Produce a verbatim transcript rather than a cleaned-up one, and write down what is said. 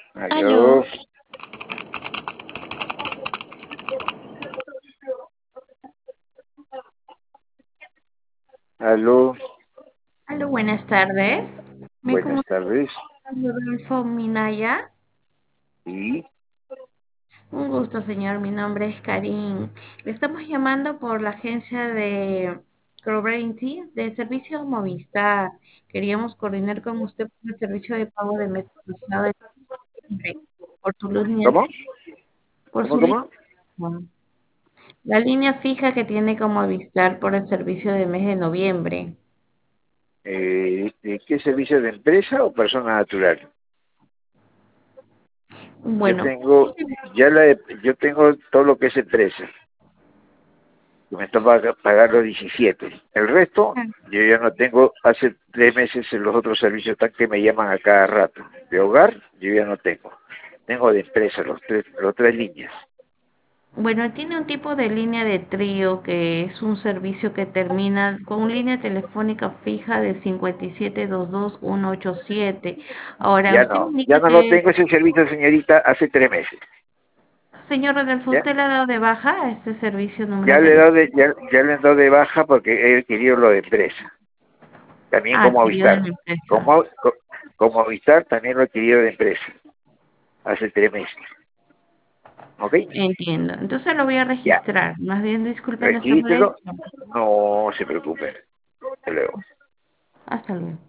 Aló, Aló, aló, aló, buenas tardes. Me buenas comunico tardes. con Rodolfo Minaya. Sí, Un gusto, señor. Mi nombre es Karin. Le estamos llamando por la agencia de Croverenty de servicio Movistar. Queríamos coordinar con usted por el servicio de pago de mes pasado de diciembre, por su línea, ¿cómo? por ¿Cómo, su línea, cómo? la línea fija que tiene con Movistar por el servicio de mes de noviembre. Eh, ¿de qué servicio de empresa o persona natural? Yo Bueno, tengo, ya la, yo tengo todo lo que es empresa, que me está pag- pagar los diecisiete. El resto, yo ya no tengo, hace tres meses en los otros servicios están que me llaman a cada rato. De hogar, yo ya no tengo. Tengo de empresa los tres, los tres líneas. Bueno, tiene un tipo de línea de trío que es un servicio que termina con línea telefónica fija de cinco siete dos dos uno ocho siete. Ahora, Ya usted me no, ya indica no lo que, tengo ese servicio, señorita, hace tres meses. señor Rodolfo, ¿Ya? ¿usted le ha dado de baja a este servicio número Ya le he dado de, telefónico? ya, ya le he dado de baja porque he querido lo de empresa. También Ah, como adquirido de Avistar. la empresa. Como, co- como Avistar también lo he querido de empresa. Hace tres meses. ¿Ok? Entiendo. Entonces lo voy a Ya. registrar. Más bien, disculpe nuestra Regístrelo. molestia. No se preocupe. Hasta luego. Hasta luego.